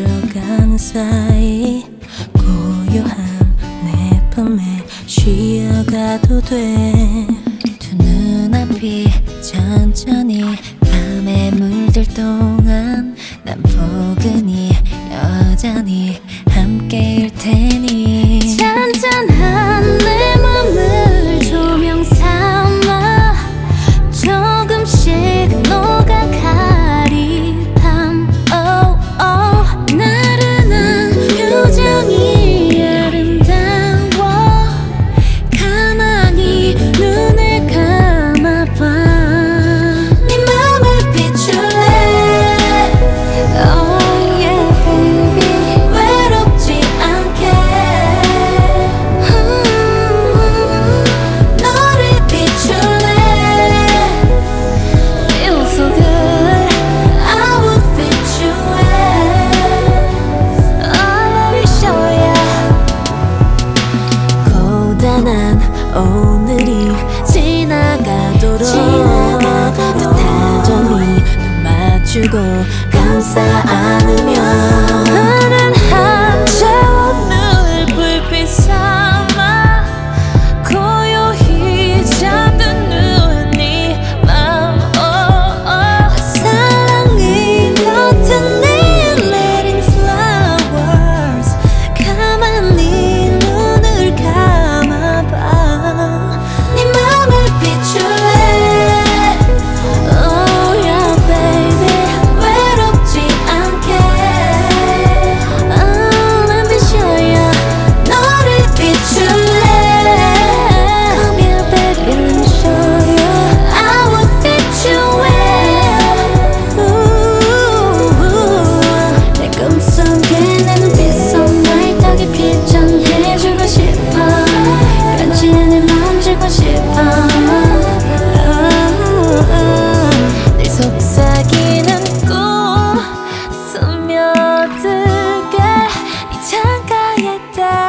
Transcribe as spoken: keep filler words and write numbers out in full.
스쳐가는 사이 고요한 내 품에 쉬어가도 돼. 두 눈앞이 천천히 밤에 물들 동안 난 포근히 여전히 함께일 테니 잔잔한 내 맘을 조명 삼아 조금씩 녹아가리 밤 oh, oh. 나른한 표정이 아름다워 가만히 눈을 감아봐. 네 맘을 비출래 oh yeah baby 외롭지 않게 음, 너를 비출래 Feel so good I would fit you in Oh let me show ya. 고단한 오늘이 지나가도록 또 다정히 눈 맞추고 감싸 안으며 은은한 채워 늘 불빛 삼아 고요히 잠든 눈이 맘 oh, oh. 사랑이 겉은 내 letting flowers 가만히 눈을 감아봐. 네 맘을 비출래 oh yeah baby 외롭지 않게 oh let me show ya. 너를 비출래 come here baby let me show you I would fit you in 내 꿈속에 내 눈빛 속 날 더 깊이 전해주고 싶어 변치 않을 맘 주고 싶어 늘 속삭이는 꿈 스며들게 네 창가에 닿아